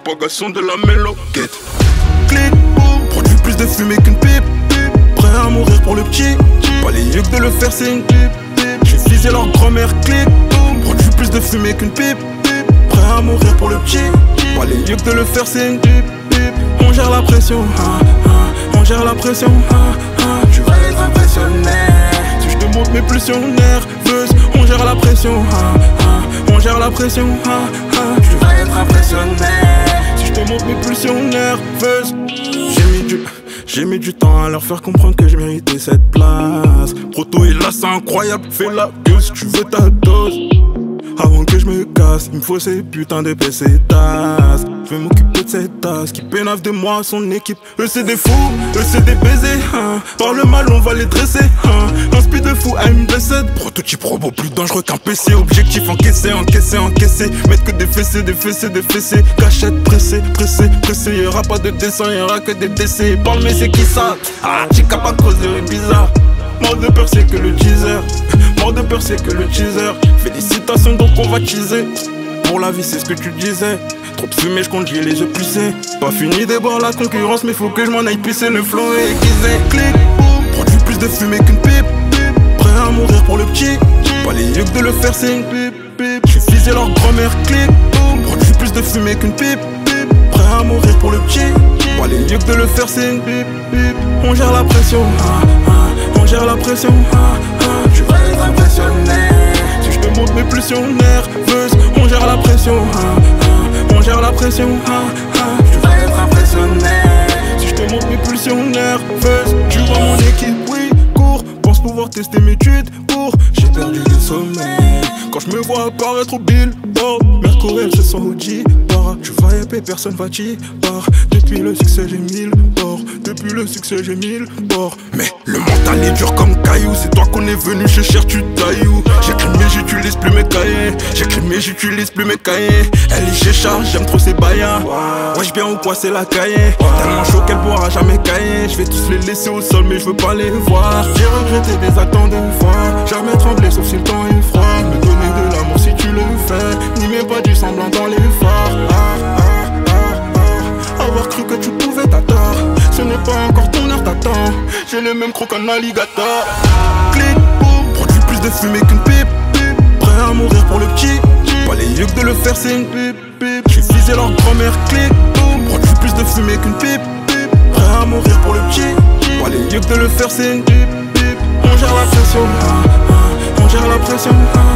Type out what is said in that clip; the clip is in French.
propagation de la méloquette. Clic, boum, produit plus de fumée qu'une pipe. Prêt à mourir pour le petit. Pas les yeux que de le faire, c'est une pipe. J'ai visé leur grand-mère, clic, boum, produit plus de fumée qu'une pipe. Prêt à mourir pour le petit. Pas les yeux que de le faire, c'est une pipe. On gère la pression, on gère la pression, tu vas être impressionné. Si je te montre mes pulsions nerveuses, on gère la pression, on gère la pression, tu vas être impressionné. Si je te montre mes pulsions nerveuses. J'ai mis du temps à leur faire comprendre que je méritais cette place. Proto est là, c'est incroyable, fais la gueule si tu veux ta dose. Avant que je me casse, il me faut ces putains de pesetas. Je vais m'occuper de cette tasse qui pénave de moi, son équipe. Eux c'est des fous, eux c'est des baisers, Par le mal on va les dresser, Un speed de fou à une blessette. Prototype robot plus dangereux qu'un PC. Objectif encaissé, encaissé, encaissé. Mettre que des fessées, des fessées, des fessées. Cachette pressée, pressée, pressée. Y'aura pas de dessin, y'aura que des décès. Parle mais c'est qui ça? J'ai capable de causer bizarre. Mort de peur c'est que le teaser. Mort de peur c'est que le teaser. Félicitations donc on va teaser. Pour la vie c'est ce que tu disais. Trop de fumée je compte, j'ai les yeux plissés. Pas fini de boire la concurrence mais faut que je m'en aille pisser. Le flow est aiguisé. Clic, boum, produit plus de fumée qu'une pipe. Prêt à mourir pour le petit. Pas les yeux que de le faire c'est une pipe. J'suis visé leur grand-mère. Clic, boum, produit plus de fumée qu'une pipe. Prêt à mourir pour le petit. Pas les yeux que de le faire c'est une pipe. On gère la pression, on gère la pression, tu vas être impressionné. Si je te montre mes pulsions nerveuses, on gère la pression, on gère la pression, tu vas être impressionné. Si je te montre mes pulsions nerveuses, tu vois mon équipe, oui, cours. Pense pouvoir tester mes tudes pour. J'ai perdu le sommeil. Quand je me vois apparaître au billboard, Mercurel se sent au G-Bar. Tu vas épais, personne va t'y bar. Depuis le succès j'ai 1000 bords. Depuis le succès j'ai 1000 bords. Mais le mental est dur comme caillou. C'est toi qu'on est venu chez cher, tu tailles. J'écris mais j'utilise plus mes cahiers. J'écris mais j'utilise plus mes cahiers. Elle est chez Charles, j'aime trop ses baïens. Wesh bien ou quoi c'est la cahier. Tellement chaud qu'elle pourra jamais cailler. Je vais tous les laisser au sol mais je veux pas les voir. J'ai regretté des actes en deux fois. Jamais tremblé sauf si le temps est froid. Me donner de l'amour si tu le fais. N'y mets pas du semblant dans les phares. Avoir cru que tu pouvais t'attendre. Ce n'est pas encore ton heure t'attends. J'ai le même croc qu'un alligator. Clic, boum, produit plus de fumée qu'une pipe. Prêt à mourir pour le petit. Pas les yeux que de le faire c'est une pipe. J'suis visé leur grand-mère. Clic, boum, produit plus de fumée qu'une pipe. Prêt à mourir pour le petit. Pas les yeux que de le faire c'est une pipe. On gère la pression, on gère la pression.